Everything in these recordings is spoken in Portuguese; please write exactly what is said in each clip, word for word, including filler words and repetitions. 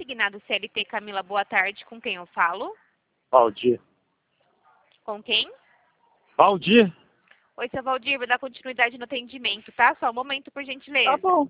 consignado C L T Camila, boa tarde. Com quem eu falo? Valdir. Com quem? Valdir? Oi, seu Valdir, vou dar continuidade no atendimento, tá? Só um momento, por gentileza. Tá bom.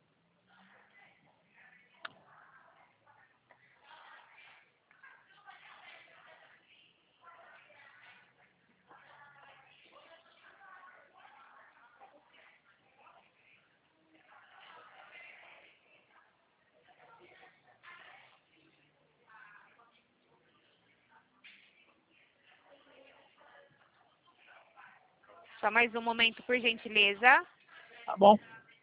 Só mais um momento, por gentileza. Tá bom.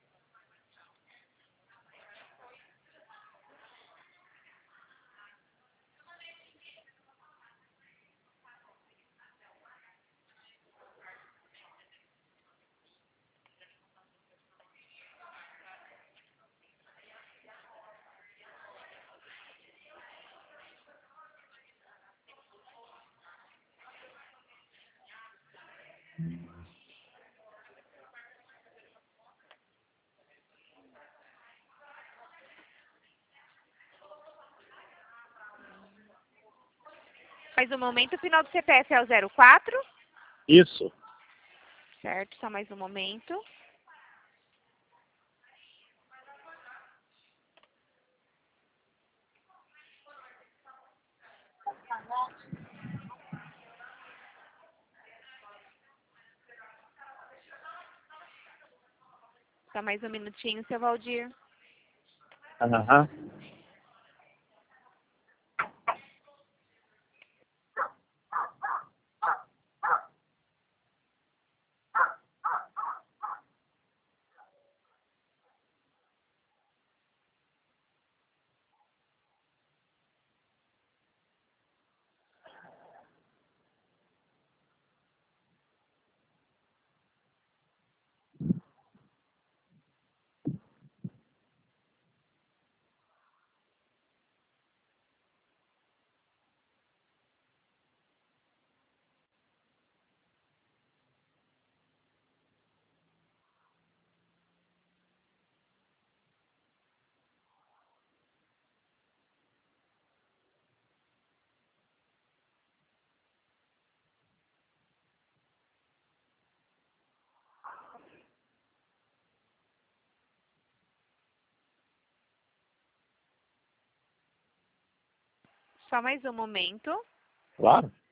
Mais um momento, o final do C P F é o zero quatro. Isso. Certo, só mais um momento. Só mais um minutinho, seu Valdir. Aham. Só mais um momento. Claro.